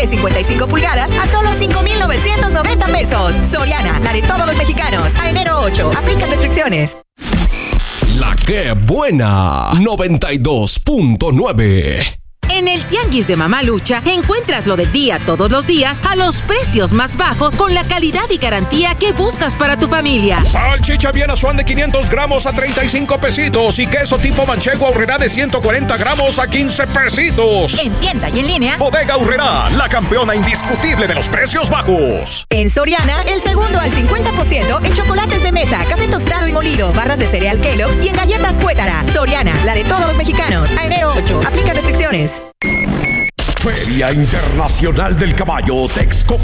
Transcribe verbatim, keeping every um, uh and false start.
de cincuenta y cinco pulgadas a solo cinco mil novecientos noventa pesos. Soriana, la de todos los mexicanos. A enero ocho, aplican restricciones. La que buena, noventa y dos punto nueve. En el Tianguis de Mamalucha encuentras lo del día todos los días a los precios más bajos con la calidad y garantía que buscas para tu familia. Salchicha Bien Asuán de quinientos gramos a treinta y cinco pesitos y queso tipo manchego Aurrerá de ciento cuarenta gramos a quince pesitos. En tienda y en línea. Bodega Aurrerá, la campeona indiscutible de los precios bajos. En Soriana, el segundo al cincuenta por ciento en chocolates de mesa, café tostado y molido, barras de cereal Kellogg's y en galletas Cuétara. Soriana, la de todos los mexicanos. A enero ocho, aplica restricciones. Feria Internacional del Caballo Texcoco